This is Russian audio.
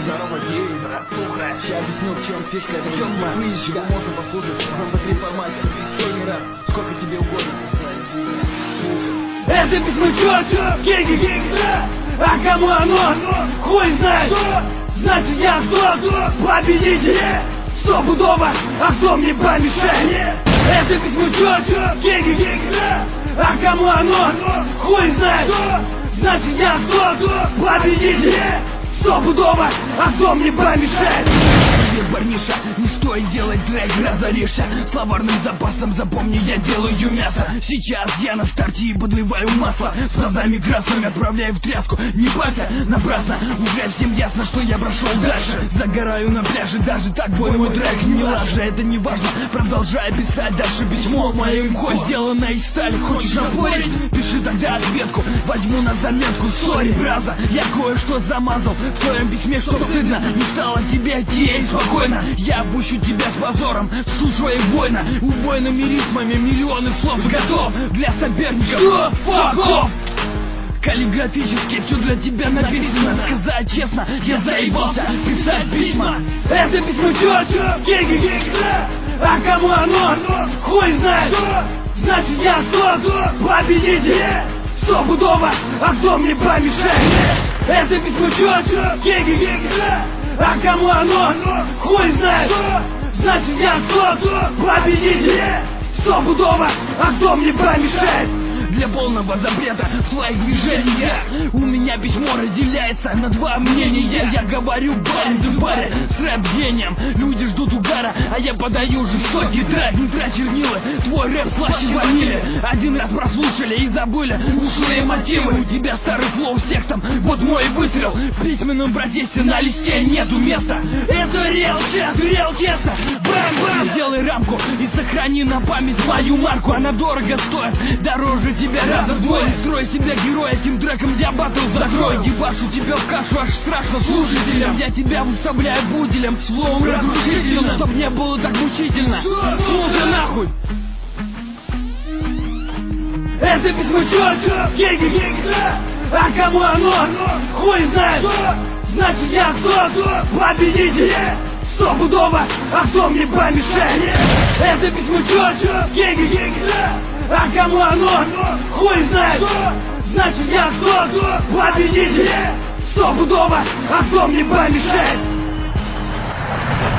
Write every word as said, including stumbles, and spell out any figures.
Здорово, гей, братуха. Ща объясню, в чем фишка этого дерьма. Его можно послушать в эм пэ три формате. Сто раз, сколько тебе угодно. Слушай. Это письмо чёрт, гей-гей-гей, а кому оно? Хуй знает. Значит я кто? Победитель. Стопудово, а кто мне помешает? Это письмо чёрт, гей-гей-гей, а кому оно? Хуй знает. Значит я кто? Победитель. Стопудово, а кто мне помешает? Привет, парниша, не стоит делать трек, разоришься. Словарным запасом запомни, я делаю мясо. Сейчас я на старте и подливаю масло. С глазами красными отправляю в тряску. Не парься, напрасно, уже всем ясно, что я прошел дальше. Загораю на пляже, даже так бой мой трек не лажа. Это не важно, продолжай писать дальше письмо. Мое имхо сделано из стали. Хочешь оспорить? Пиши тогда ответку, возьму на заметку. Сори, браза, я кое-что замазал в твоем письме, что стыдно. Не стало тебе теперь спокойно. Я пущу тебя с позором, слушай война. Убойными ритмами миллионы слов готов для соперников. Что? Fuck off! Каллиграфически все для тебя написано. Сказать честно, я заебался писать письма. Это письмо чёрт, гей-гей-гей, а кому оно? Хуй знает. Значит я кто? Победитель. Стопудово, а кто мне помешает? Это письмо чёрт, гей-гей-гей, а кому оно? Хуй знает. Значит я кто? Победитель. Стопудово, а кто мне помешает? Для полного запрета в своих движениях у меня письмо разделяется на два мнения. Я говорю, парень, ты парень с рэп-гением. Люди ждут угара, а я подаю жестокий трек. Не трать чернилы, твой рэп слаще ванили. Один раз прослушали и забыли ушлые мотивы. У тебя старый флоу с текстом, вот мой выстрел. В письменном процессе на листе нету места. Это реал чат, реал тесто. Бам-бам! Сделай рамку и сохрани на память мою марку. Она дорого стоит, дороже тебя раза вдвое. Строй себя героя, этим треком я батл закрою. Ебашу тебя в кашу, аж страшно слушателям. Я тебя выставляю буделем с флоу разрушительным, чтоб не было так мучительно. Слушай нахуй. Это письмо чёрт, гей-гей-гей, а кому оно? Хуй знает. Значит я кто? Победитель. Стопудово, а кто мне помешает? Это письмо чёрт, гей-гей-гей, а кому оно? Хуй знает. Значит я кто? Победитель. Стопудово, а кто мне помешает?